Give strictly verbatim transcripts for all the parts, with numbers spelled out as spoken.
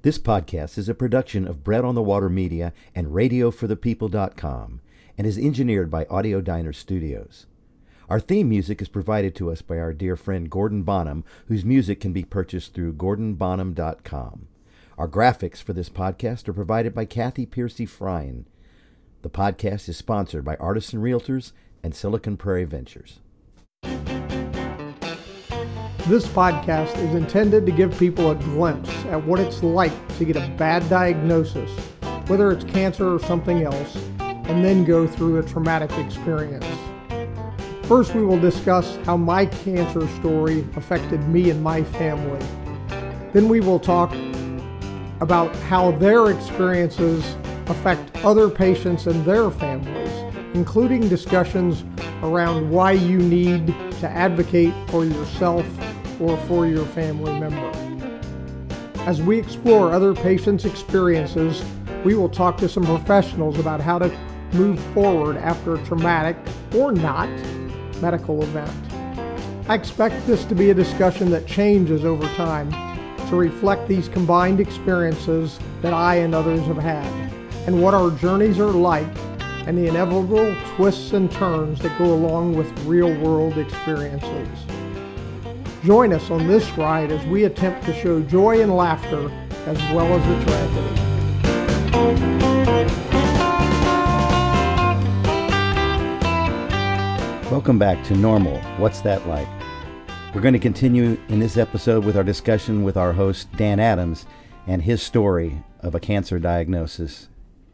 This podcast is a production of Bread on the Water Media and radio for the people dot com and is engineered by Audio Diner Studios. Our theme music is provided to us by our dear friend Gordon Bonham, whose music can be purchased through gordon bonham dot com. Our graphics for this podcast are provided by Kathy Piercy Fryan. The podcast is sponsored by Artisan Realtors and Silicon Prairie Ventures. This podcast is intended to give people a glimpse at what it's like to get a bad diagnosis, whether it's cancer or something else, and then go through a traumatic experience. First, we will discuss how my cancer story affected me and my family. Then we will talk about how their experiences affect other patients and their families, including discussions around why you need to advocate for yourself or for your family member. As we explore other patients' experiences, we will talk to some professionals about how to move forward after a traumatic, or not, medical event. I expect this to be a discussion that changes over time to reflect these combined experiences that I and others have had, and what our journeys are like, and the inevitable twists and turns that go along with real-world experiences. Join us on this ride as we attempt to show joy and laughter as well as the tragedy. Welcome back to Normal, What's That Like? We're going to continue in this episode with our discussion with our host, Dan Adams, and his story of a cancer diagnosis.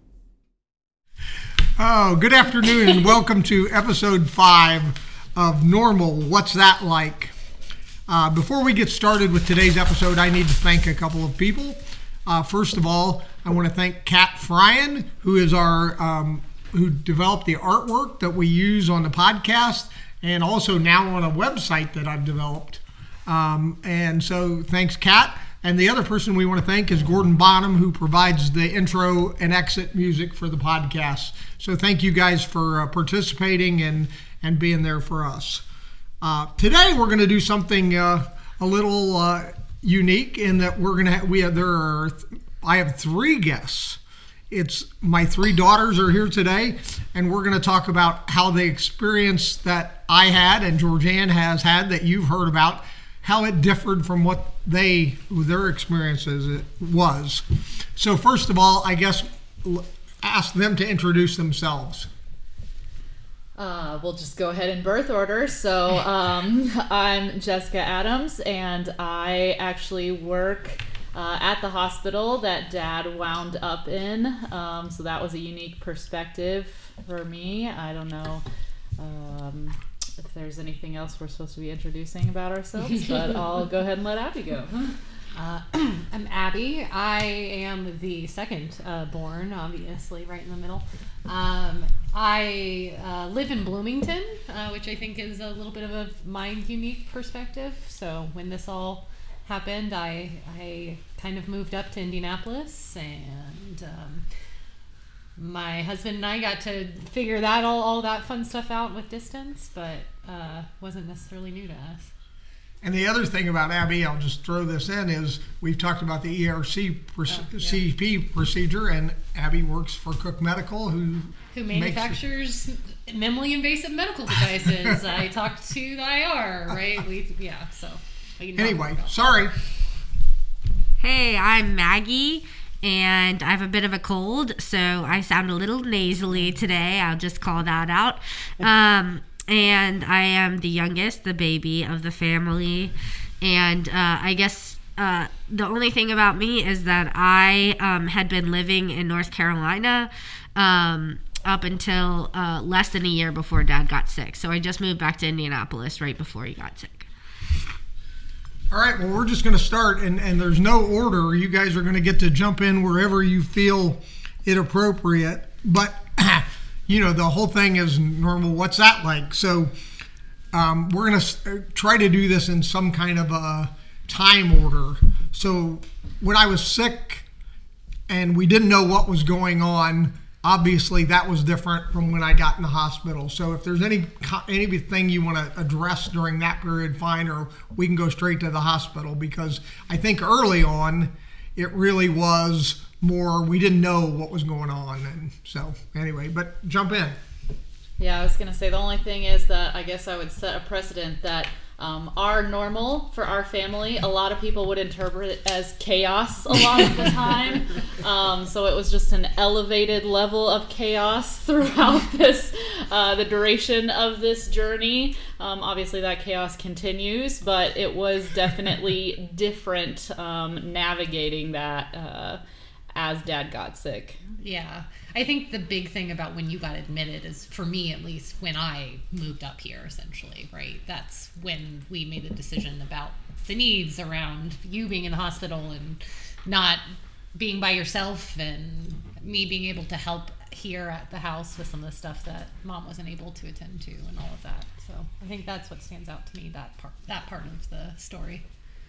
Oh, good afternoon and welcome to episode five of Normal, What's That Like? Uh, before we get started with today's episode, I need to thank a couple of people. Uh, first of all, I want to thank Kat Fryan, who is our um, who developed the artwork that we use on the podcast, and also now on a website that I've developed. Um, and so, thanks, Kat. And the other person we want to thank is Gordon Bonham, who provides the intro and exit music for the podcast. So, thank you guys for uh, participating and and being there for us. Uh, today we're going to do something uh, a little uh, unique in that we're going to ha- we have there are th- I have three guests. It's my three daughters are here today, and we're going to talk about how the experience that I had and Georgianne has had that you've heard about, how it differed from what they their experiences it was. So first of all, I guess l- ask them to introduce themselves. Uh, we'll just go ahead in birth order. So um, I'm Jessica Adams, and I actually work uh, at the hospital that Dad wound up in. Um, so that was a unique perspective for me. I don't know um, if there's anything else we're supposed to be introducing about ourselves, but I'll go ahead and let Abby go. Uh, I'm Abby. I am the second uh, born, obviously, right in the middle. Um, I uh, live in Bloomington, uh, which I think is a little bit of a my unique perspective. So when this all happened, I I kind of moved up to Indianapolis, and um, my husband and I got to figure that all, all that fun stuff out with distance, but uh, wasn't necessarily new to us. And the other thing about Abby, I'll just throw this in, is we've talked about the E R C oh, yeah. C P procedure, and Abby works for Cook Medical, who who manufactures minimally invasive medical devices. I talked to the I R, right? We yeah. So anyway, sorry. Hey, I'm Maggie, and I have a bit of a cold, so I sound a little nasally today. I'll just call that out. Um, And I am the youngest, the baby of the family. And uh, I guess uh, the only thing about me is that I um, had been living in North Carolina um, up until uh, less than a year before Dad got sick. So I just moved back to Indianapolis right before he got sick. All right, well, we're just going to start, and, and there's no order. You guys are going to get to jump in wherever you feel it appropriate. But you know, the whole thing is normal. What's that like? So um, we're going to try to do this in some kind of a time order. So when I was sick and we didn't know what was going on, obviously that was different from when I got in the hospital. So if there's any anything you want to address during that period, fine, or we can go straight to the hospital, because I think early on it really was more, we didn't know what was going on. And so anyway, but jump in. Yeah, I was going to say the only thing is that I guess I would set a precedent that um, our normal for our family, a lot of people would interpret it as chaos a lot of the time. Um, so it was just an elevated level of chaos throughout this, uh, the duration of this journey. Um, obviously that chaos continues, but it was definitely different um, navigating that uh, as Dad got sick. Yeah. I think the big thing about when you got admitted is, for me at least, when I moved up here, essentially, right? That's when we made the decision about the needs around you being in the hospital and not being by yourself, and me being able to help here at the house with some of the stuff that Mom wasn't able to attend to and all of that. So I think that's what stands out to me, that part, that part of the story.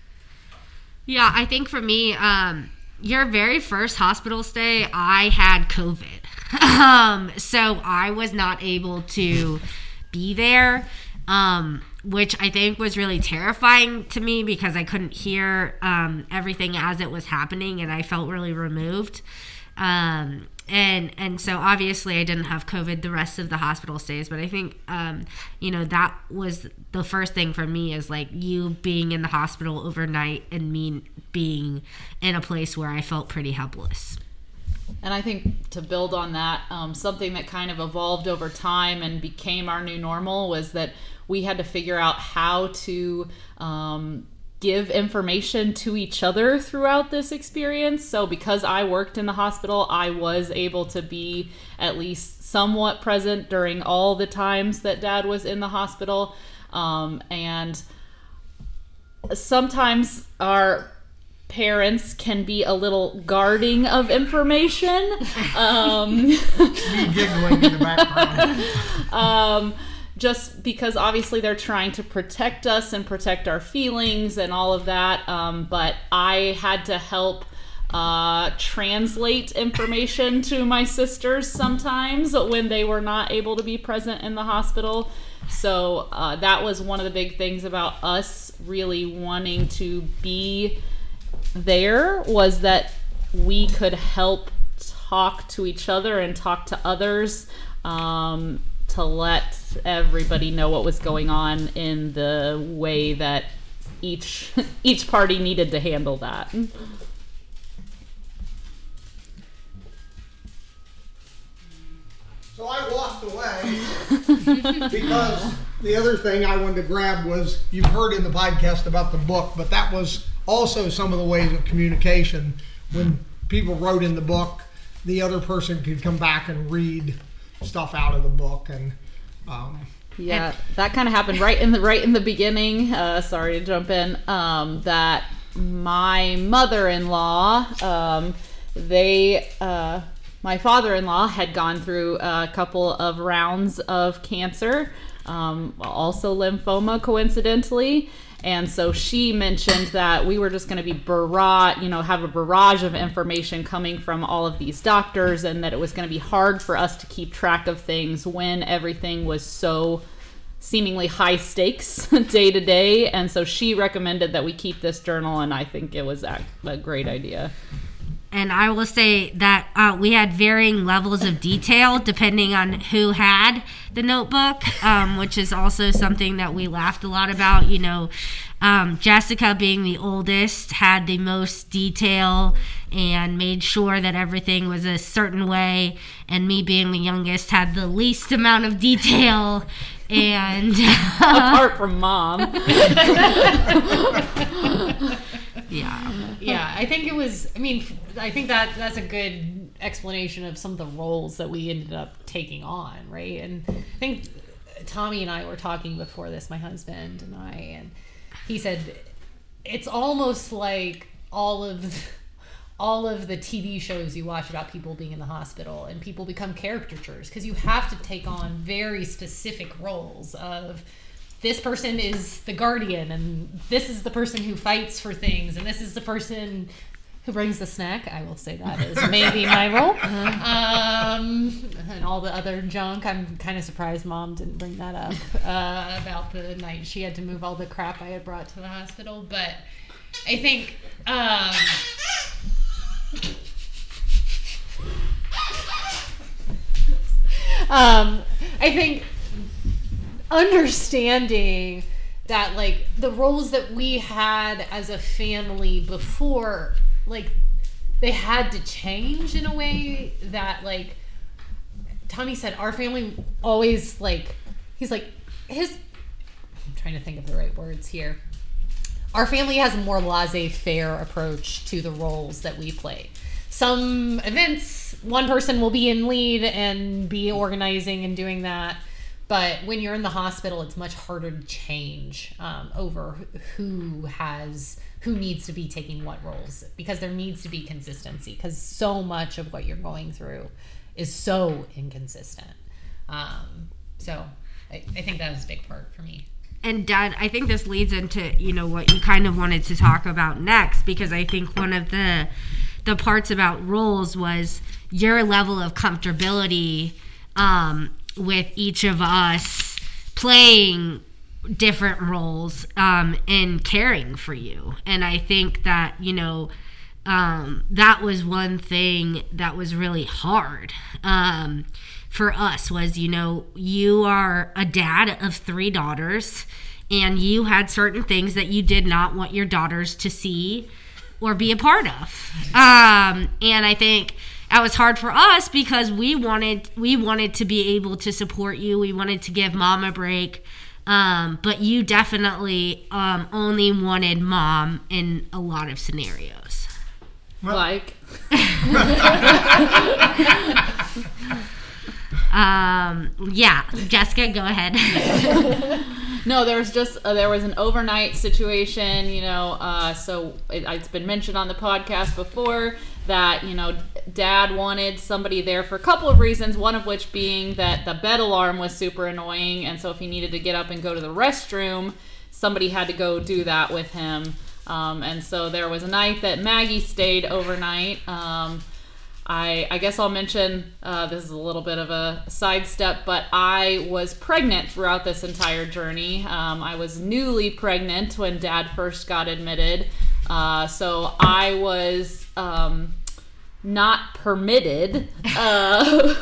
Yeah, I think for me, um, your very first hospital stay, I had COVID. Um, so I was not able to be there, um, which I think was really terrifying to me because I couldn't hear um, everything as it was happening, and I felt really removed. Um, and and so obviously I didn't have COVID the rest of the hospital stays, but I think, um, you know, that was the first thing for me, is like you being in the hospital overnight and me being in a place where I felt pretty helpless. And I think to build on that, um, something that kind of evolved over time and became our new normal was that we had to figure out how to um, give information to each other throughout this experience. So because I worked in the hospital, I was able to be at least somewhat present during all the times that Dad was in the hospital. Um, and sometimes our parents can be a little guarding of information. Um, Me giggling in the background. um, just because obviously they're trying to protect us and protect our feelings and all of that. Um, but I had to help uh, translate information to my sisters sometimes when they were not able to be present in the hospital. So uh, that was one of the big things about us really wanting to be there, was that we could help talk to each other and talk to others, um, to let everybody know what was going on in the way that each each party needed to handle that. So I walked away because the other thing I wanted to grab was, you've heard in the podcast about the book, but that was also some of the ways of communication. When people wrote in the book, the other person could come back and read stuff out of the book. And um, yeah, that kind of happened right in the right in the beginning. Uh, sorry to jump in. Um, that my mother-in-law, um, they, uh, my father-in-law had gone through a couple of rounds of cancer, um, also lymphoma, coincidentally. And so she mentioned that we were just going to be barrage, you know, have a barrage of information coming from all of these doctors, and that it was going to be hard for us to keep track of things when everything was so seemingly high stakes day to day. And so she recommended that we keep this journal, and I think it was a, a great idea. And I will say that uh, we had varying levels of detail depending on who had the notebook, um, which is also something that we laughed a lot about. You know, um, Jessica, being the oldest, had the most detail and made sure that everything was a certain way. And me, being the youngest, had the least amount of detail. And apart from Mom. Yeah. Yeah, I think it was, I mean, I think that that's a good explanation of some of the roles that we ended up taking on, right? And I think Tommy and I were talking before this, my husband and I, and he said it's almost like all of all of the T V shows you watch about people being in the hospital, and people become caricatures because you have to take on very specific roles of, this person is the guardian, and this is the person who fights for things, and this is the person who brings the snack. I will say that is maybe my role. Um, and all the other junk. I'm kind of surprised Mom didn't bring that up uh, about the night she had to move all the crap I had brought to the hospital. But I think um, um, I think understanding that, like, the roles that we had as a family before, like, they had to change in a way that, like, Tommy said, our family always, like, he's like, his, I'm trying to think of the right words here. Our family has a more laissez-faire approach to the roles that we play. Some events, one person will be in lead and be organizing and doing that. But when you're in the hospital, it's much harder to change um, over who has, who needs to be taking what roles, because there needs to be consistency, because so much of what you're going through is so inconsistent. Um, so I, I think that was a big part for me. And Dad, I think this leads into, you know, what you kind of wanted to talk about next, because I think one of the the parts about roles was your level of comfortability um, with each of us playing different roles um, and caring for you. And I think that, you know, um, that was one thing that was really hard um, for us was, you know, you are a dad of three daughters and you had certain things that you did not want your daughters to see or be a part of. Um, and I think that was hard for us because we wanted we wanted to be able to support you. We wanted to give Mom a break. Um, but you definitely um, only wanted Mom in a lot of scenarios. Well, like? um, yeah, Jessica, go ahead. No, there was just uh, there was an overnight situation, you know. Uh, so it, it's been mentioned on the podcast before that, you know, Dad wanted somebody there for a couple of reasons. One of which being that the bed alarm was super annoying, and so if he needed to get up and go to the restroom, somebody had to go do that with him. Um, and so there was a night that Maggie stayed overnight. Um, I, I guess I'll mention, uh, this is a little bit of a sidestep, but I was pregnant throughout this entire journey. Um, I was newly pregnant when Dad first got admitted. Uh, so I was um, not permitted uh,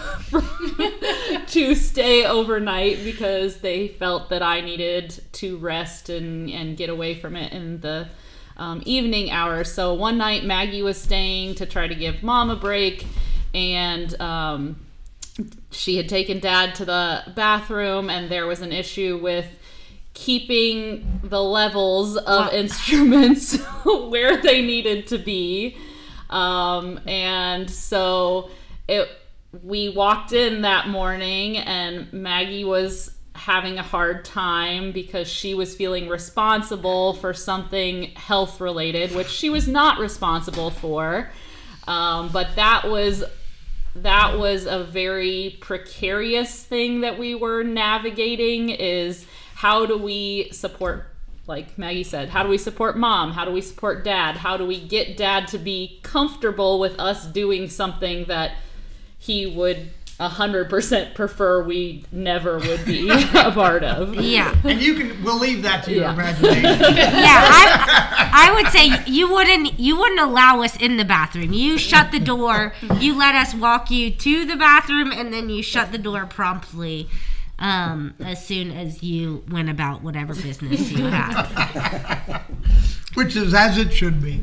to stay overnight because they felt that I needed to rest and, and get away from it in the Um, evening hours. So one night Maggie was staying to try to give Mom a break, and um, she had taken Dad to the bathroom, and there was an issue with keeping the levels of what? instruments where they needed to be. Um, and so it we walked in that morning, and Maggie was having a hard time because she was feeling responsible for something health related, which she was not responsible for. Um, but that was that was a very precarious thing that we were navigating, is how do we support, like Maggie said, how do we support Mom? How do we support Dad? How do we get Dad to be comfortable with us doing something that he would one hundred percent prefer we never would be a part of? Yeah. And you can, we'll leave that to your Yeah. imagination. Yeah, I, I would say you wouldn't you wouldn't allow us in the bathroom. You shut the door, you let us walk you to the bathroom, and then you shut the door promptly um, as soon as you went about whatever business you had. Which is as it should be.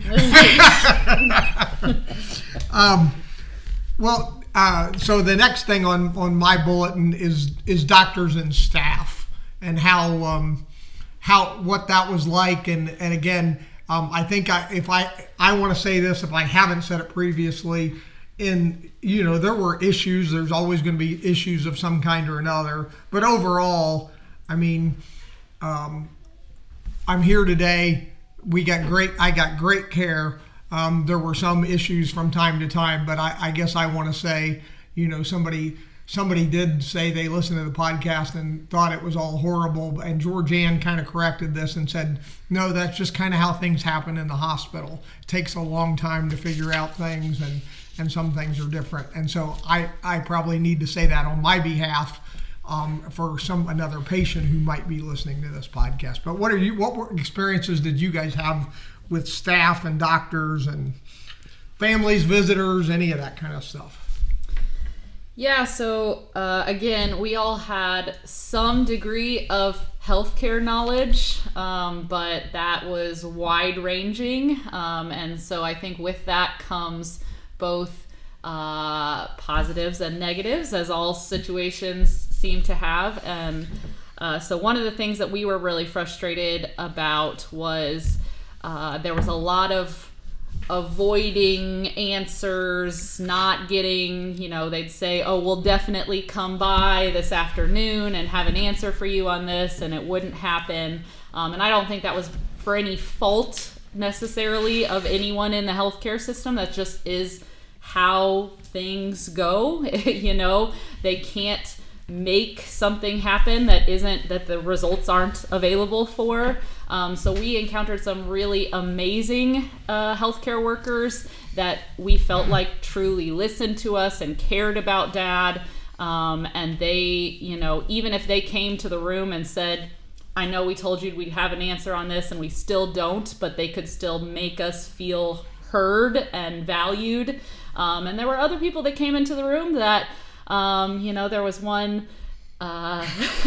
um, well, Uh, so the next thing on, on my bulletin is is doctors and staff, and how um, how what that was like, and and again, um, I think I, if I I want to say this, if I haven't said it previously, in you know there were issues. There's always going to be issues of some kind or another, but overall, I mean, um, I'm here today. We got great. I got great care. Um, there were some issues from time to time, but I, I guess I want to say, you know, somebody somebody did say they listened to the podcast and thought it was all horrible, and Georgianne kind of corrected this and said, no, that's just kind of how things happen in the hospital. It takes a long time to figure out things, and, and some things are different. And so I, I probably need to say that on my behalf um, for some another patient who might be listening to this podcast. But what are you? What were, experiences did you guys have with staff and doctors and families, visitors, any of that kind of stuff? Yeah, so uh, again, we all had some degree of healthcare knowledge, um, but that was wide-ranging, um, and so I think with that comes both uh, positives and negatives, as all situations seem to have. And uh, so one of the things that we were really frustrated about was uh, there was a lot of avoiding answers, not getting, you know, they'd say, oh, we'll definitely come by this afternoon and have an answer for you on this, and it wouldn't happen. Um, and I don't think that was for any fault necessarily of anyone in the healthcare system. That just is how things go. You know, they can't make something happen that isn't, that the results aren't available for. Um, so we encountered some really amazing uh, healthcare workers that we felt like truly listened to us and cared about Dad. Um, and they, you know, even if they came to the room and said, I know we told you we'd have an answer on this and we still don't, but they could still make us feel heard and valued. Um, and there were other people that came into the room that, um, you know, there was one uh,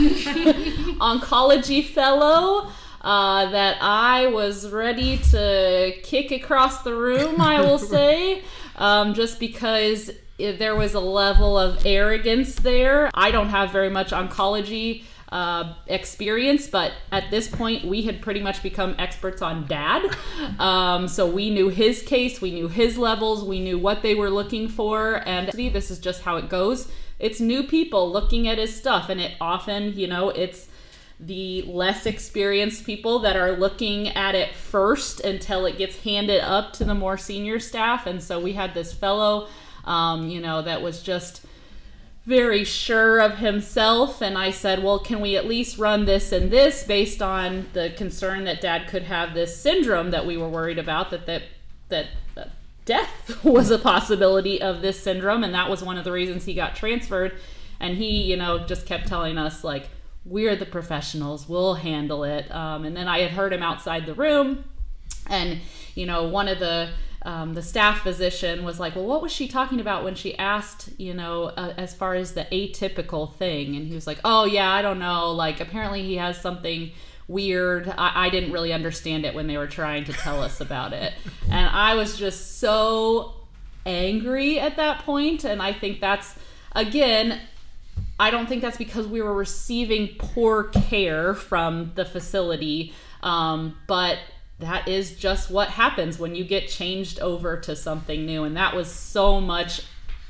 oncology fellow Uh, that I was ready to kick across the room, I will say, um, just because it, there was a level of arrogance there. I don't have very much oncology uh, experience, but at this point we had pretty much become experts on Dad. Um, so we knew his case, we knew his levels, we knew what they were looking for, and this is just how it goes. It's new people looking at his stuff, and it often, you know, it's the less experienced people that are looking at it first until it gets handed up to the more senior staff. And so we had this fellow, um, you know, that was just very sure of himself. And I said, well, can we at least run this and this based on the concern that Dad could have this syndrome that we were worried about, that that that, that death was a possibility of this syndrome. And that was one of the reasons he got transferred. And he, you know, just kept telling us, like, we're the professionals, we'll handle it. Um, and then I had heard him outside the room, and, you know, one of the um, the staff physician was like, well, what was she talking about when she asked, you know, uh, as far as the atypical thing? And he was like, oh, yeah, I don't know. Like, apparently he has something weird. I, I didn't really understand it when they were trying to tell us about it. And I was just so angry at that point. And I think that's, again, I don't think that's because we were receiving poor care from the facility, um, but that is just what happens when you get changed over to something new. And that was so much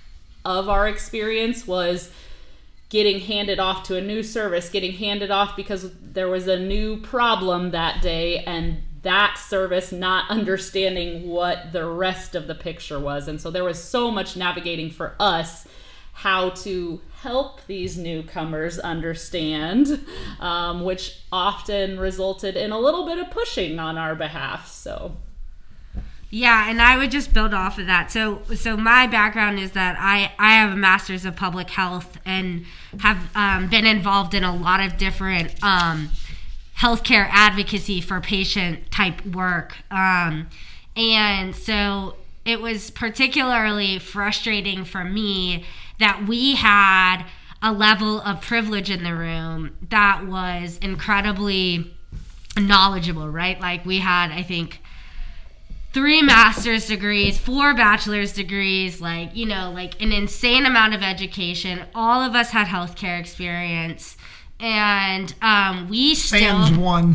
of our experience, was getting handed off to a new service, getting handed off because there was a new problem that day, and that service not understanding what the rest of the picture was. And so there was so much navigating for us how to help these newcomers understand, um, which often resulted in a little bit of pushing on our behalf. So yeah, and I would just build off of that. So so my background is that I, I have a master's of public health and have um, been involved in a lot of different um, healthcare advocacy for patient type work. Um, and so it was particularly frustrating for me that we had a level of privilege in the room that was incredibly knowledgeable, right? Like, we had, I think, three master's degrees, four bachelor's degrees, like, you know, like an insane amount of education. All of us had healthcare experience. And um, we still... Sans one.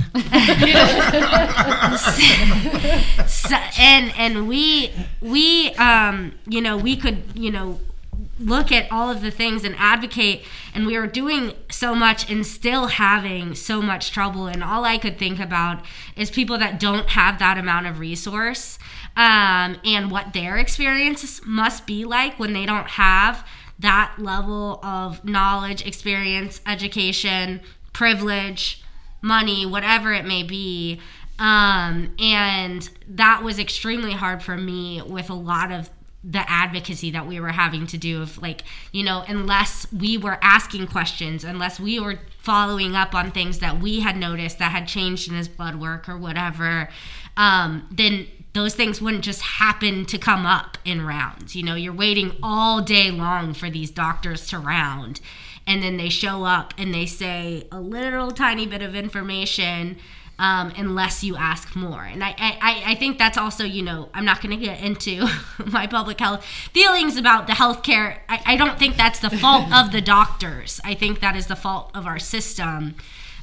so, and and we, we um, you know, we could, you know, look at all of the things and advocate, and we were doing so much and still having so much trouble. And all I could think about is people that don't have that amount of resource, um, and what their experiences must be like when they don't have that level of knowledge, experience, education, privilege, money, whatever it may be. Um, and that was extremely hard for me with a lot of the advocacy that we were having to do, of, like, you know, unless we were asking questions, unless we were following up on things that we had noticed that had changed in his blood work or whatever, um, then those things wouldn't just happen to come up in rounds. You know, you're waiting all day long for these doctors to round, and then they show up and they say a little tiny bit of information, um, unless you ask more. And I, I, I think that's also, you know, I'm not going to get into my public health feelings about the healthcare. I, I don't think that's the fault of the doctors. I think that is the fault of our system.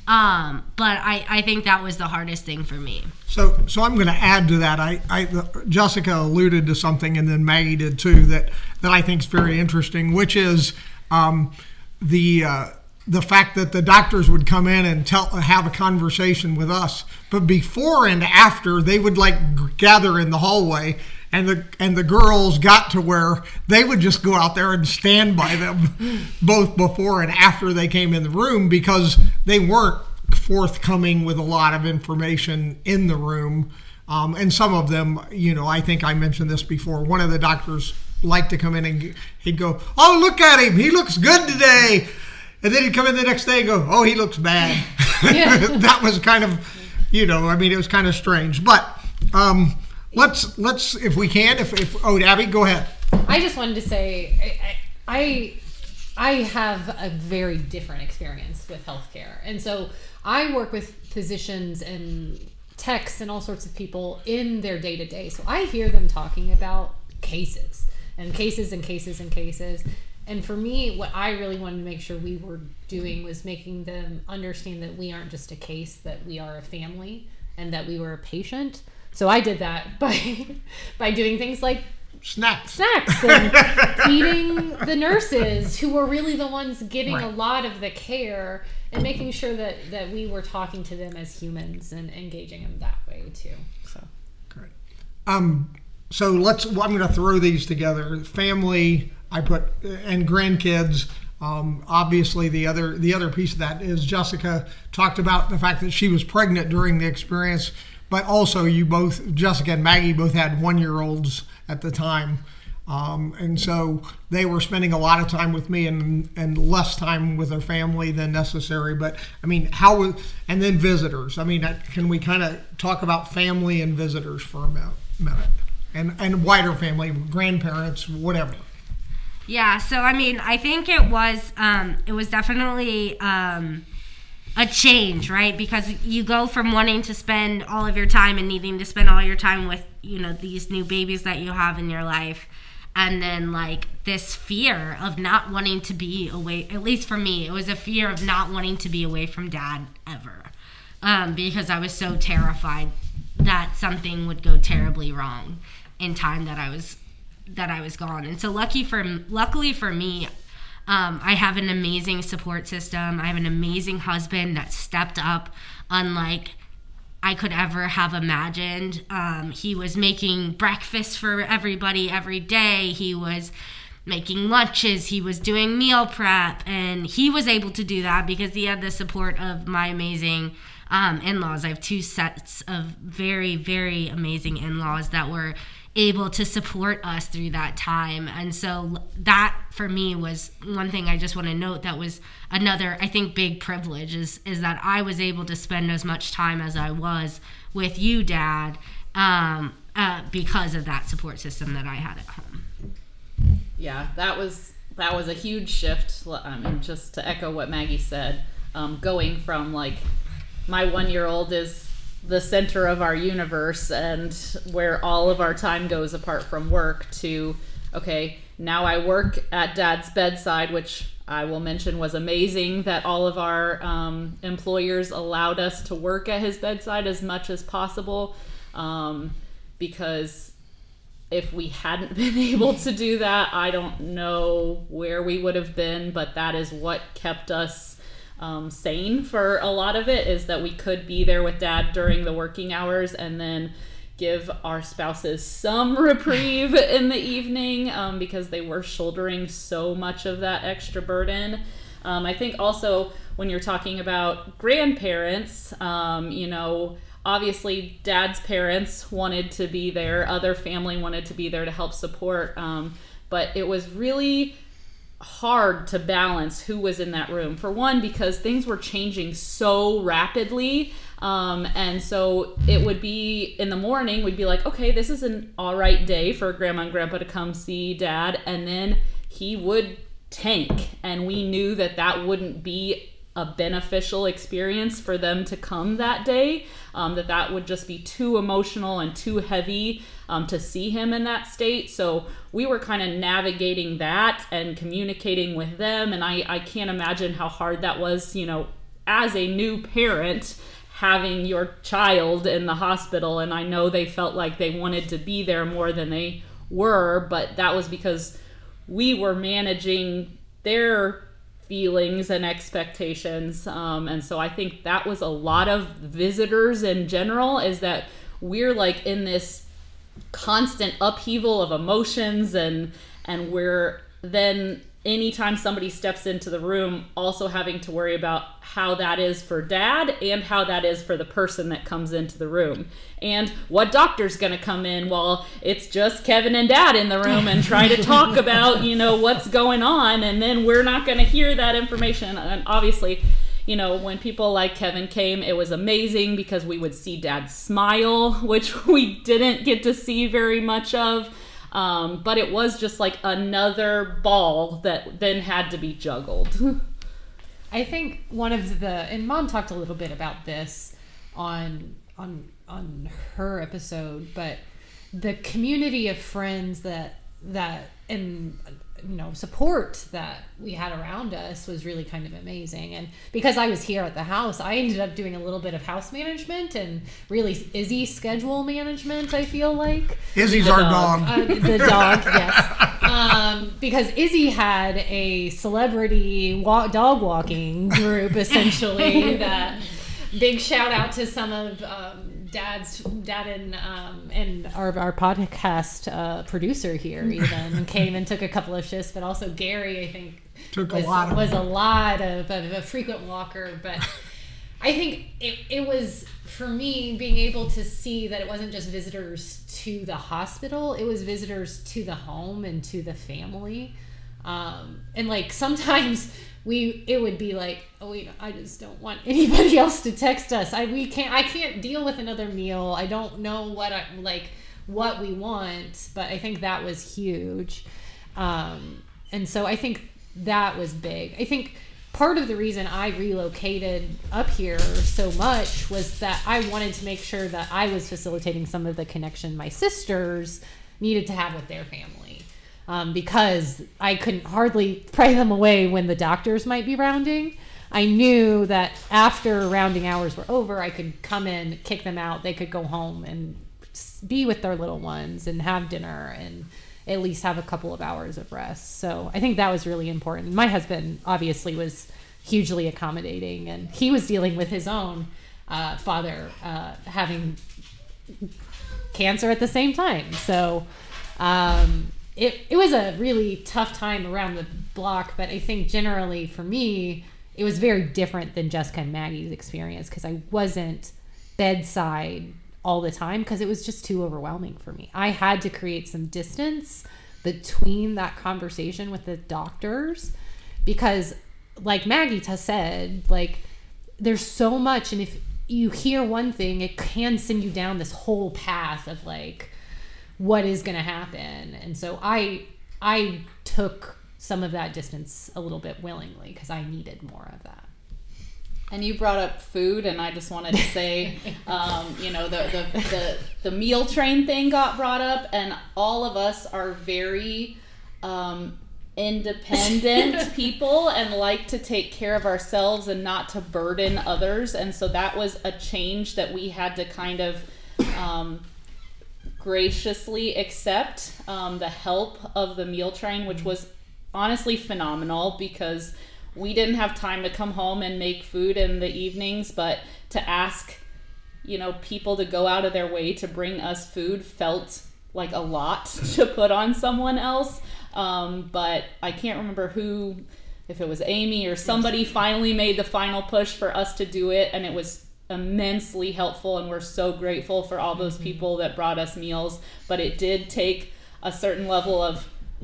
Um, but I, I think that was the hardest thing for me. So, so I'm going to add to that. I, I, Jessica alluded to something, and then Maggie did too, that, that I think is very interesting, which is um, the uh, the fact that the doctors would come in and tell have a conversation with us, but before and after they would like gather in the hallway, and the and the girls got to where they would just go out there and stand by them, both before and after they came in the room, because they weren't forthcoming with a lot of information in the room. Um, and some of them, you know, I think I mentioned this before, one of the doctors liked to come in and he'd go, "Oh, look at him, he looks good today." And then he'd come in the next day and go, "Oh, he looks bad." Yeah. That was kind of, you know, I mean, it was kind of strange. But um, let's, let's, if we can, if, if oh, Abby, go ahead. I just wanted to say, I, I, I have a very different experience with healthcare. And so I work with physicians and techs and all sorts of people in their day-to-day. So I hear them talking about cases and cases and cases and cases. And for me, what I really wanted to make sure we were doing was making them understand that we aren't just a case, that we are a family, and that we were a patient. So I did that by by doing things like snacks, snacks, and feeding the nurses, who were really the ones giving right. a lot of the care, and making sure that, that we were talking to them as humans and engaging them that way too. So great. Um. So let's. Well, I'm going to throw these together. Family. I put and grandkids. Um, obviously, the other the other piece of that is Jessica talked about the fact that she was pregnant during the experience, but also you both, Jessica and Maggie, both had one-year-olds at the time, um, and so they were spending a lot of time with me and and less time with their family than necessary. But I mean, how and then visitors. I mean, can we kind of talk about family and visitors for a minute, and and wider family, grandparents, whatever. Yeah, so I mean, I think it was um, it was definitely um, a change, right? Because you go from wanting to spend all of your time and needing to spend all your time with, you know, these new babies that you have in your life, and then like this fear of not wanting to be away. At least for me, it was a fear of not wanting to be away from Dad ever, um, because I was so terrified that something would go terribly wrong in time that I was. that I was gone. And so lucky for luckily for me, um, I have an amazing support system. I have an amazing husband that stepped up unlike I could ever have imagined. Um, he was making breakfast for everybody every day. He was making lunches. He was doing meal prep. And he was able to do that because he had the support of my amazing um, in-laws. I have two sets of very, very amazing in-laws that were able to support us through that time. And so that for me was one thing I just want to note that was another, I think, big privilege is is that I was able to spend as much time as I was with you, Dad, um, uh, because of that support system that I had at home. Yeah, that was that was a huge shift. I mean, just to echo what Maggie said, um, going from like my one-year-old is the center of our universe and where all of our time goes apart from work to, okay, now I work at Dad's bedside, which I will mention was amazing that all of our um, employers allowed us to work at his bedside as much as possible, um, because if we hadn't been able to do that, I don't know where we would have been, but that is what kept us Um, sane for a lot of it, is that we could be there with Dad during the working hours and then give our spouses some reprieve in the evening, um, because they were shouldering so much of that extra burden. Um, I think also when you're talking about grandparents, um, you know, obviously Dad's parents wanted to be there, other family wanted to be there to help support, um, but it was really hard to balance who was in that room. For one, because things were changing so rapidly. Um, and so it would be in the morning, we'd be like, okay, this is an all right day for Grandma and Grandpa to come see Dad. And then he would tank. And we knew that that wouldn't be a beneficial experience for them to come that day, um, that that would just be too emotional and too heavy um, to see him in that state. So we were kind of navigating that and communicating with them. And I, I can't imagine how hard that was, you know, as a new parent, having your child in the hospital. And I know they felt like they wanted to be there more than they were, but that was because we were managing their feelings and expectations. Um, and so I think that was a lot of visitors in general, is that we're like in this constant upheaval of emotions, and and we're then anytime somebody steps into the room also having to worry about how that is for Dad and how that is for the person that comes into the room, and what doctor's going to come in while it's just Kevin and Dad in the room and try to talk about, you know, what's going on, and then we're not going to hear that information. And obviously, you know, when people like Kevin came, it was amazing because we would see Dad smile, which we didn't get to see very much of. Um, but it was just like another ball that then had to be juggled. I think one of the, and Mom talked a little bit about this on on on her episode, but the community of friends that that and you know support that we had around us was really kind of amazing. And because I was here at the house, I ended up doing a little bit of house management and really Izzy schedule management, I feel like. Izzy's The our dog. Uh, the dog, yes. Um, because Izzy had a celebrity wa- dog walking group, essentially. That big shout out to some of um, Dad's dad and um, and our our podcast uh, producer here even came and took a couple of shifts, but also Gary, I think, Took a was, lot of was a lot of, of a frequent walker. But I think it it was, for me, being able to see that it wasn't just visitors to the hospital, it was visitors to the home and to the family. Um, and like sometimes we it would be like, oh wait, I just don't want anybody else to text us. I we can't I can't deal with another meal. I don't know what I like what we want, but I think that was huge. Um, and so I think that was big. I think part of the reason I relocated up here so much was that I wanted to make sure that I was facilitating some of the connection my sisters needed to have with their family. Um, because I couldn't hardly pry them away when the doctors might be rounding. I knew that after rounding hours were over, I could come in, kick them out. They could go home and be with their little ones and have dinner and at least have a couple of hours of rest. So I think that was really important. My husband obviously was hugely accommodating, and he was dealing with his own uh, father uh, having cancer at the same time. So um, it, it was a really tough time around the block, but I think generally for me, it was very different than Jessica and Maggie's experience because I wasn't bedside all the time because it was just too overwhelming for me. I had to create some distance between that conversation with the doctors because, like Maggie t- said, like there's so much, and if you hear one thing, it can send you down this whole path of like what is going to happen. And so I I took some of that distance a little bit willingly because I needed more of that. And you brought up food, and I just wanted to say, um, you know, the, the the the meal train thing got brought up, and all of us are very um, independent people and like to take care of ourselves and not to burden others. And so that was a change that we had to kind of um, graciously accept um, the help of the meal train, which was honestly phenomenal because we didn't have time to come home and make food in the evenings, but to ask, you know, people to go out of their way to bring us food felt like a lot to put on someone else. Um, but I can't remember who, if it was Amy or somebody, finally made the final push for us to do it, and it was immensely helpful, and we're so grateful for all those people that brought us meals. But it did take a certain level of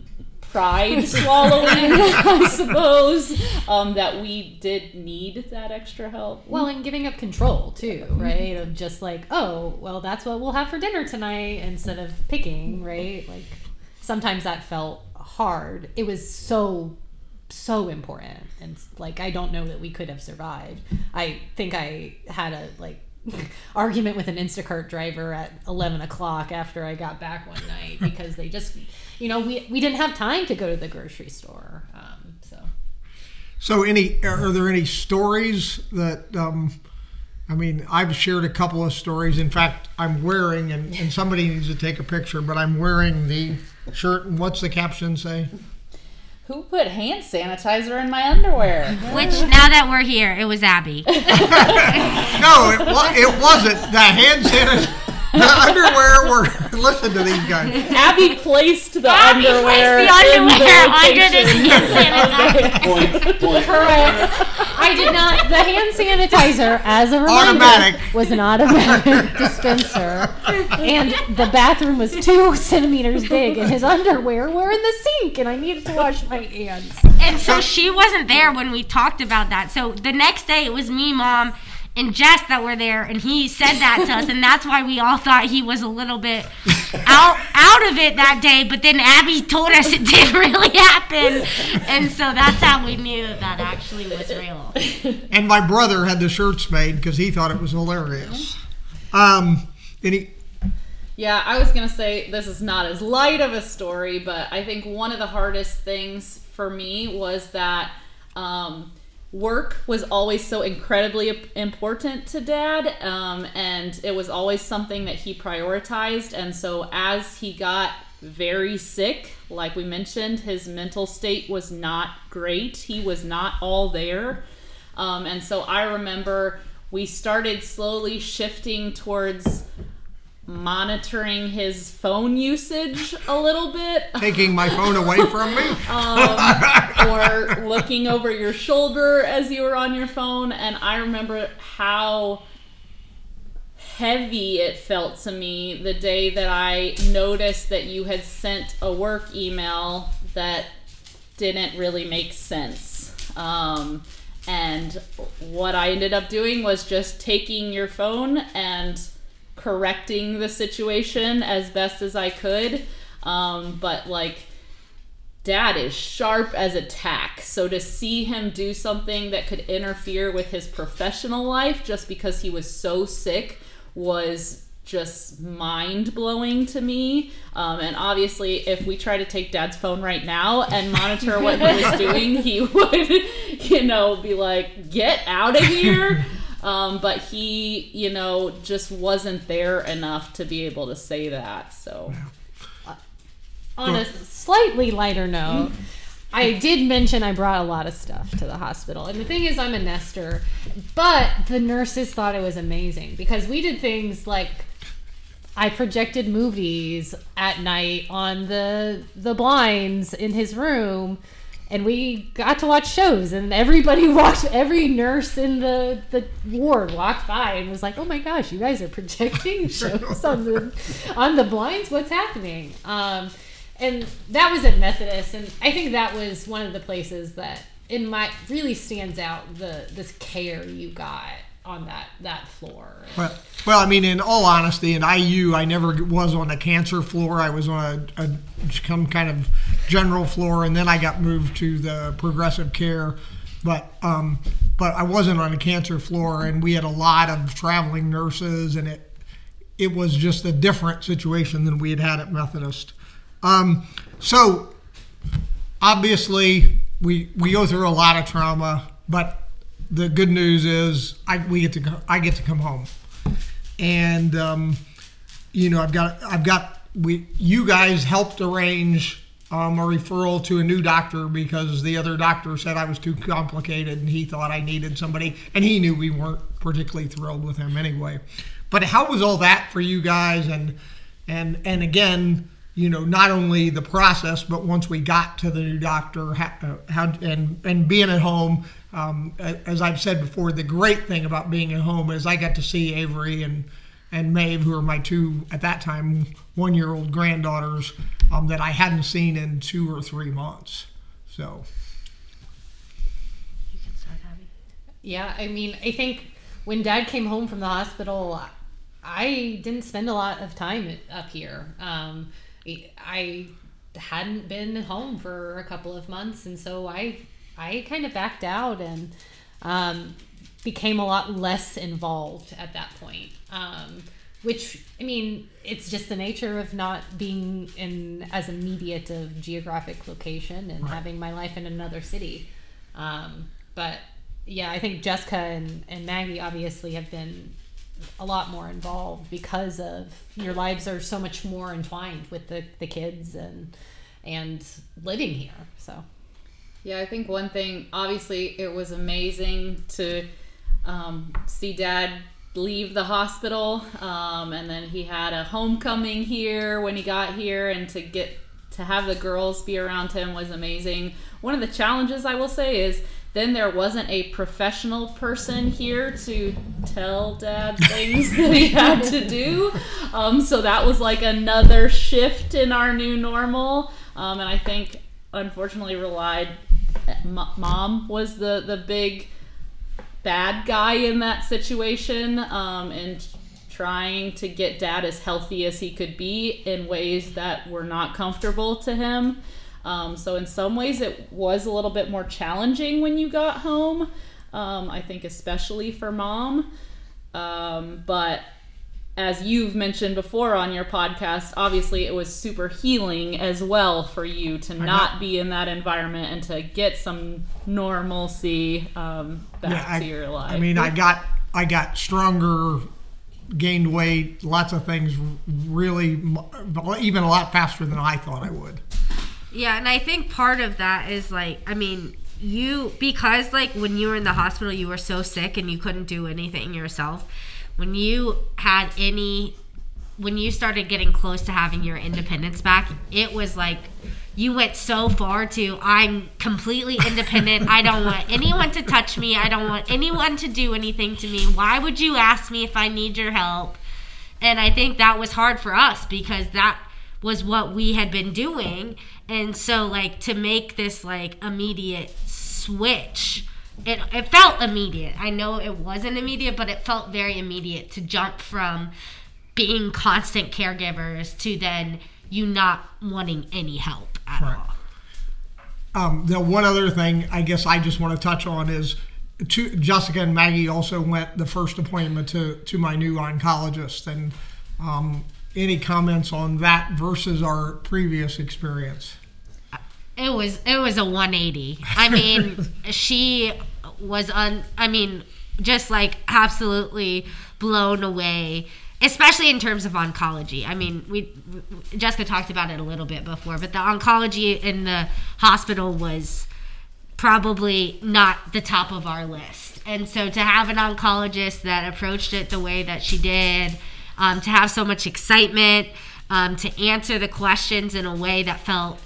pride swallowing, I suppose, um, that we did need that extra help. Well, and giving up control too, right? Of just like, oh, well, that's what we'll have for dinner tonight instead of picking, right? Like sometimes that felt hard. It was so, so important. And like, I don't know that we could have survived. I think I had a like argument with an Instacart driver at eleven o'clock after I got back one night because they just, you know, we, we didn't have time to go to the grocery store. Um, so, so any, are there any stories that, um, I mean, I've shared a couple of stories. In fact, I'm wearing, and, and somebody needs to take a picture, but I'm wearing the shirt, and what's the caption say? Who put hand sanitizer in my underwear? Which, now that we're here, it was Abby. No, it, wa- it wasn't. The hand sanitizer. The underwear were, listen to these guys. Abby placed the Abby underwear, placed the underwear in the under this hand sanitizer. Point, point. correct. I did not. The hand sanitizer, as a reminder, Automatic. was an automatic dispenser, and the bathroom was two centimeters big, and his underwear were in the sink, and I needed to wash my hands. And so she wasn't there when we talked about that. So the next day it was me, Mom, and Jess that were there, and he said that to us, and that's why we all thought he was a little bit out out of it that day. But then Abby told us it didn't really happen, and so that's how we knew that that actually was real. And my brother had the shirts made because he thought it was hilarious. Um, any, Yeah, I was going to say this is not as light of a story, but I think one of the hardest things for me was that um, work was always so incredibly important to Dad, um, and it was always something that he prioritized. And so as he got very sick, like we mentioned, his mental state was not great. He was not all there. Um, and so I remember we started slowly shifting towards monitoring his phone usage a little bit. taking my phone away from me? um, or looking over your shoulder as you were on your phone. And I remember how heavy it felt to me the day that I noticed that you had sent a work email that didn't really make sense. Um, and what I ended up doing was just taking your phone and correcting the situation as best as I could. Um, but like, Dad is sharp as a tack. So to see him do something that could interfere with his professional life just because he was so sick was just mind-blowing to me. Um, and obviously, if we try to take Dad's phone right now and monitor what he was doing, he would, you know, be like, get out of here. Um, but he, you know, just wasn't there enough to be able to say that. So, On a slightly lighter note, I did mention I brought a lot of stuff to the hospital. And the thing is, I'm a nester, but the nurses thought it was amazing because we did things like I projected movies at night on the the blinds in his room, and we got to watch shows, and everybody walked, every nurse in the, the ward walked by and was like, oh my gosh, you guys are projecting shows on the, on the blinds? What's happening? Um, and that was at Methodist, and I think that was one of the places that in my really stands out, the this care you got on that, that floor. Well, well, I mean, in all honesty, in I U, I never was on a cancer floor. I was on a, a some kind of general floor, and then I got moved to the progressive care. But um, but I wasn't on a cancer floor, and we had a lot of traveling nurses, and it it was just a different situation than we had had at Methodist. Um, so obviously, we we go through a lot of trauma, but the good news is I we get to go, I get to come home, and um, you know I've got I've got we you guys helped arrange um, a referral to a new doctor because the other doctor said I was too complicated and he thought I needed somebody, and he knew we weren't particularly thrilled with him anyway. But how was all that for you guys? And and and again, you know, not only the process, but once we got to the new doctor, how, how and and being at home. Um, as I've said before, the great thing about being at home is I got to see Avery and and Maeve, who are my two, at that time, one-year-old granddaughters um, that I hadn't seen in two or three months. So. You can start, Abby. Yeah, I mean, I think when Dad came home from the hospital, I didn't spend a lot of time up here. Um, I hadn't been home for a couple of months, and so I I kind of backed out and um, became a lot less involved at that point. Um, which, I mean, it's just the nature of not being in as immediate of geographic location and right. having my life in another city. Um, but yeah, I think Jessica and, and Maggie obviously have been a lot more involved because of your lives are so much more entwined with the, the kids and and living here. So yeah, I think one thing, obviously it was amazing to um, see Dad leave the hospital, um, and then he had a homecoming here when he got here, and to get to have the girls be around him was amazing. One of the challenges, I will say, is then there wasn't a professional person here to tell Dad things that he had to do. Um, so that was like another shift in our new normal. Um, and I think, unfortunately, relied M- Mom was the, the big bad guy in that situation, um, and trying to get Dad as healthy as he could be in ways that were not comfortable to him. Um, so in some ways it was a little bit more challenging when you got home, um, I think especially for Mom. Um, but as you've mentioned before on your podcast, obviously it was super healing as well for you to not got, be in that environment and to get some normalcy um, back yeah, I, to your life. I mean, I got I got stronger, gained weight, lots of things really, even a lot faster than I thought I would. Yeah, and I think part of that is like, I mean, you, because like when you were in the hospital, you were so sick and you couldn't do anything yourself. When you had any, when you started getting close to having your independence back, it was like you went so far to, I'm completely independent. I don't want anyone to touch me. I don't want anyone to do anything to me. Why would you ask me if I need your help? And I think that was hard for us because that was what we had been doing. And so like to make this like immediate switch, it it felt immediate. I know it wasn't immediate, but it felt very immediate to jump from being constant caregivers to then you not wanting any help at right. all. Um, the one other thing I guess I just want to touch on is to, Jessica and Maggie also went the first appointment to, to my new oncologist. And um, any comments on that versus our previous experience? It was it was a one eighty. I mean, she was on. I mean, just like absolutely blown away, especially in terms of oncology. I mean, we Jessica talked about it a little bit before, but the oncology in the hospital was probably not the top of our list. And so to have an oncologist that approached it the way that she did, um, to have so much excitement, um, to answer the questions in a way that felt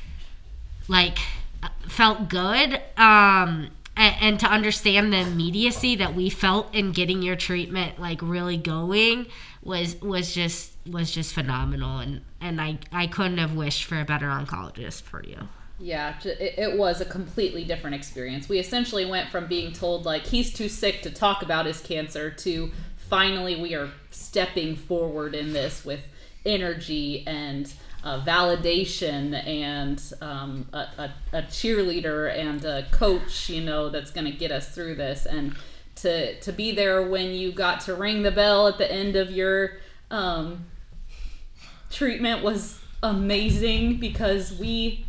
like felt good, um, and, and to understand the immediacy that we felt in getting your treatment like really going was was just was just phenomenal, and and I I couldn't have wished for a better oncologist for you. Yeah, it, it was a completely different experience. We essentially went from being told like he's too sick to talk about his cancer to finally we are stepping forward in this with energy and Uh, validation and um, a, a, a cheerleader and a coach, you know, that's going to get us through this. And to to be there when you got to ring the bell at the end of your um, treatment was amazing because we,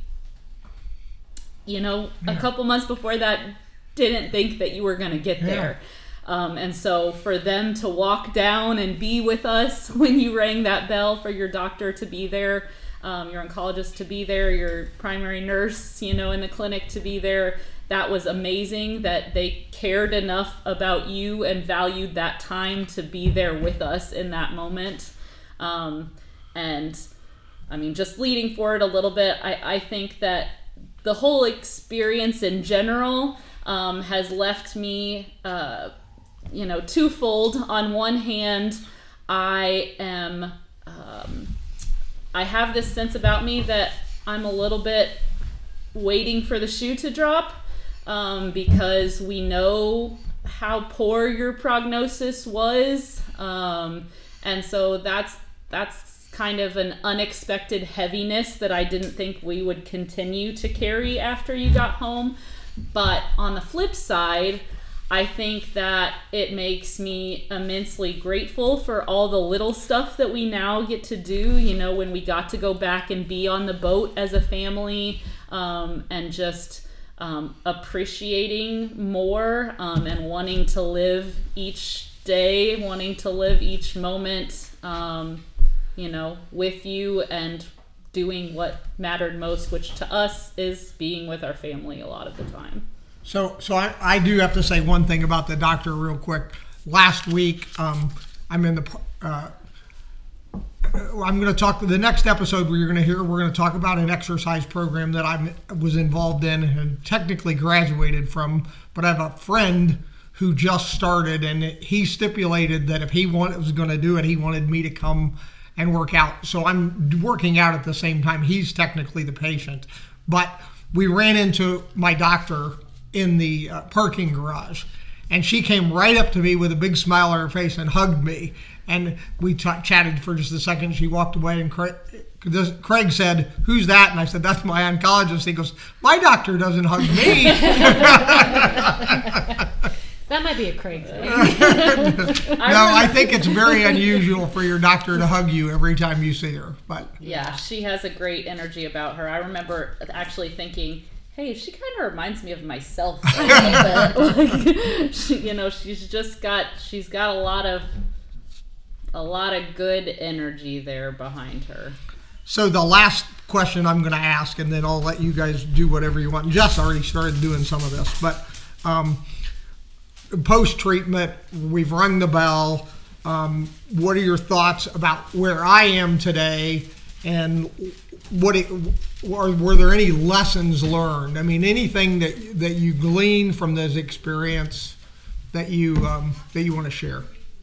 you know, yeah. a couple months before that didn't think that you were going to get yeah. there. Um, and so for them to walk down and be with us when you rang that bell, for your doctor to be there, Um, your oncologist to be there, your primary nurse, you know, in the clinic to be there. That was amazing that they cared enough about you and valued that time to be there with us in that moment. Um, and I mean, just leading forward a little bit, I, I think that the whole experience in general um, has left me, uh, you know, twofold. On one hand, I am, um, I have this sense about me that I'm a little bit waiting for the shoe to drop, um, because we know how poor your prognosis was. Um, and so that's, that's kind of an unexpected heaviness that I didn't think we would continue to carry after you got home. But on the flip side, I think that it makes me immensely grateful for all the little stuff that we now get to do, you know, when we got to go back and be on the boat as a family, um, and just um, appreciating more, um, and wanting to live each day, wanting to live each moment, um, you know, with you and doing what mattered most, which to us is being with our family a lot of the time. So, so I, I do have to say one thing about the doctor real quick. Last week, um, I'm in the, uh, I'm going to talk, the next episode where you're going to hear, we're going to talk about an exercise program that I was involved in and technically graduated from, but I have a friend who just started, and he stipulated that if he wanted, was going to do it, he wanted me to come and work out. So I'm working out at the same time. He's technically the patient. But we ran into my doctor in the uh, parking garage, and she came right up to me with a big smile on her face and hugged me. And we t- chatted for just a second. She walked away, and Craig, this, Craig said, "Who's that?" And I said, "That's my oncologist." He goes, "My doctor doesn't hug me." That might be a Craig thing. No, I think it's very unusual for your doctor to hug you every time you see her. But yeah, she has a great energy about her. I remember actually thinking, hey, she kind of reminds me of myself a little bit. Like, she, you know, she's just got, she's got a lot of, a lot of good energy there behind her. So the last question I'm going to ask, and then I'll let you guys do whatever you want. Jess already started doing some of this, but um, post-treatment, we've rung the bell. Um, what are your thoughts about where I am today, and what it, or were there any lessons learned? I mean, anything that that you glean from this experience that you um, that you want to share?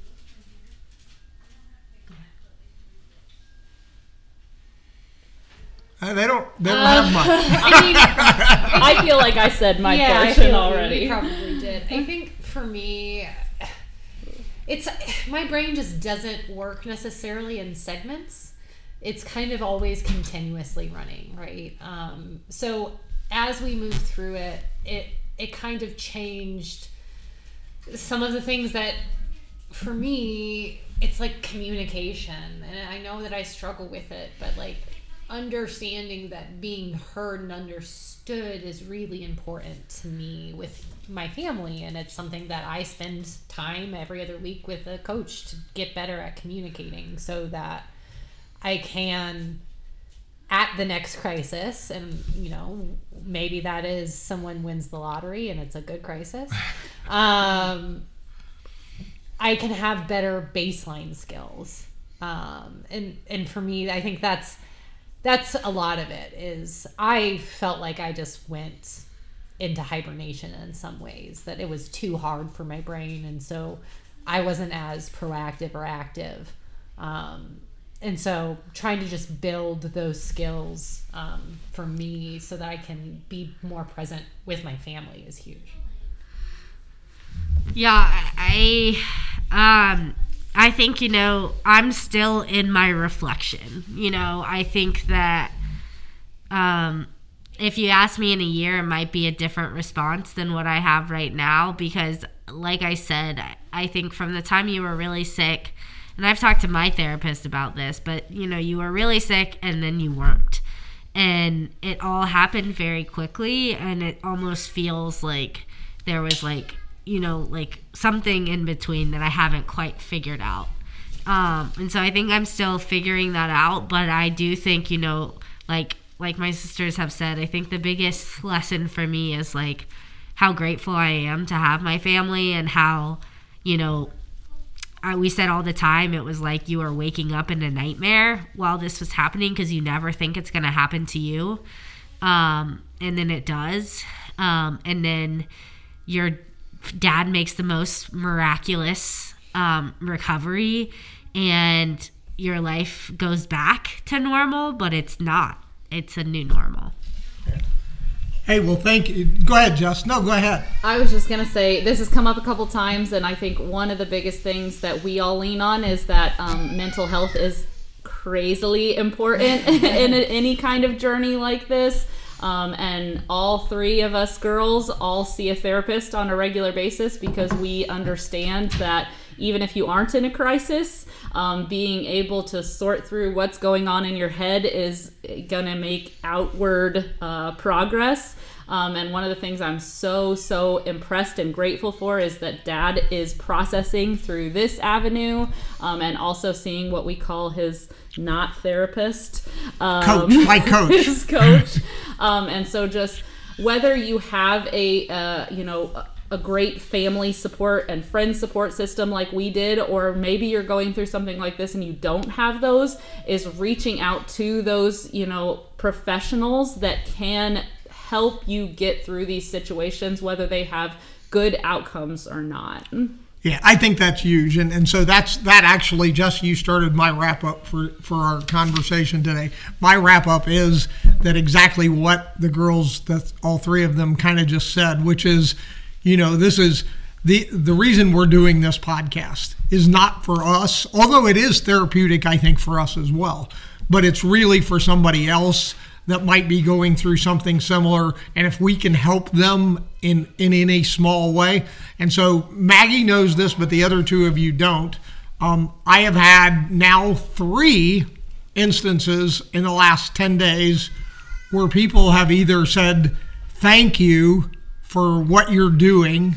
Uh, they don't. They don't Uh, have much. I mean, I feel like I said my yeah, I portion feel already. You probably did. I think for me, it's my brain just doesn't work necessarily in segments. It's kind of always continuously running, right? Um, so as we moved through it, it it kind of changed some of the things that, for me, it's like communication. And I know that I struggle with it, but like understanding that being heard and understood is really important to me with my family. And it's something that I spend time every other week with a coach to get better at communicating so that I can, at the next crisis, and you know, maybe that is someone wins the lottery and it's a good crisis, um, I can have better baseline skills. Um, and, and for me, I think that's, that's a lot of it. Is I felt like I just went into hibernation in some ways, that it was too hard for my brain. And so I wasn't as proactive or active. Um, And so trying to just build those skills um, for me so that I can be more present with my family is huge. Yeah, I um I think, you know, I'm still in my reflection. You know, I think that um if you ask me in a year, it might be a different response than what I have right now, because like I said, I think from the time you were really sick, and I've talked to my therapist about this, but, you know, you were really sick and then you weren't. And it all happened very quickly, and it almost feels like there was, like, you know, like something in between that I haven't quite figured out. Um, and so I think I'm still figuring that out, but I do think, you know, like, like my sisters have said, I think the biggest lesson for me is, like, how grateful I am to have my family, and how, you know, I, we said all the time, it was like you were waking up in a nightmare while this was happening, because you never think it's going to happen to you. Um, and then it does. Um, and then your dad makes the most miraculous um, recovery. and your life goes back to normal, but it's not. It's a new normal. Hey, well, thank you. Go ahead, Jess. No, go ahead. I was just going to say, this has come up a couple times, and I think one of the biggest things that we all lean on is that um, mental health is crazily important in a, any kind of journey like this. Um, and all three of us girls all see a therapist on a regular basis because we understand that even if you aren't in a crisis, um, being able to sort through what's going on in your head is going to make outward uh, progress. Um, and one of the things I'm so, so impressed and grateful for is that Dad is processing through this avenue, um, and also seeing what we call his not therapist. Um, coach, my coach. His coach. um, and so just whether you have a, uh, you know, a great family support and friend support system like we did, or maybe you're going through something like this and you don't have those, is reaching out to those, you know, professionals that can help you get through these situations, whether they have good outcomes or not. Yeah, I think that's huge. And and so that's that actually, just you started my wrap up for, for our conversation today. My wrap up is that exactly what the girls, that all three of them kind of just said, which is, you know, this is the the reason we're doing this podcast is not for us, although it is therapeutic, I think, for us as well, but it's really for somebody else that might be going through something similar, and if we can help them in, in any small way. And so Maggie knows this, but the other two of you don't. Um, I have had now three instances in the last ten days where people have either said, thank you for what you're doing.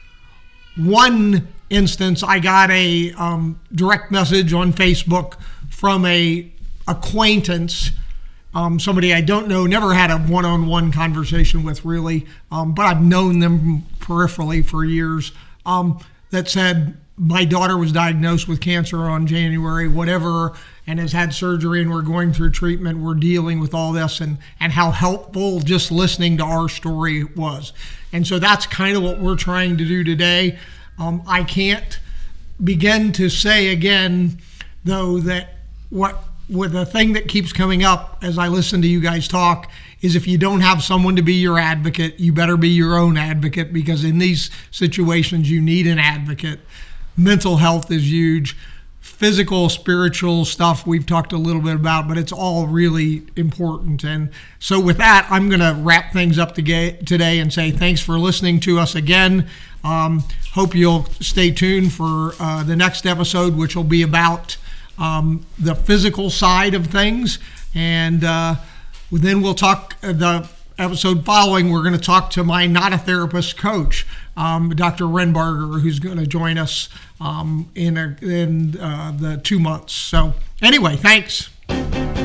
One instance, I got a um, direct message on Facebook from a acquaintance, um, somebody I don't know, never had a one-on-one conversation with really, um, but I've known them peripherally for years, um, that said, my daughter was diagnosed with cancer on January, whatever, and has had surgery, and we're going through treatment. We're dealing with all this, and, and how helpful just listening to our story was. And so that's kind of what we're trying to do today. Um, I can't begin to say again, though, that what with the thing that keeps coming up as I listen to you guys talk is if you don't have someone to be your advocate, you better be your own advocate, because in these situations you need an advocate. Mental health is huge. Physical, spiritual stuff we've talked a little bit about, but it's all really important. And so with that, I'm going to wrap things up today and say thanks for listening to us again. Um, hope you'll stay tuned for uh, the next episode, which will be about um, the physical side of things. And uh, then we'll talk, uh, the episode following, we're going to talk to my not a therapist coach, um, Doctor Renbarger, who's going to join us um, in, a, in uh, the two months. So anyway, thanks.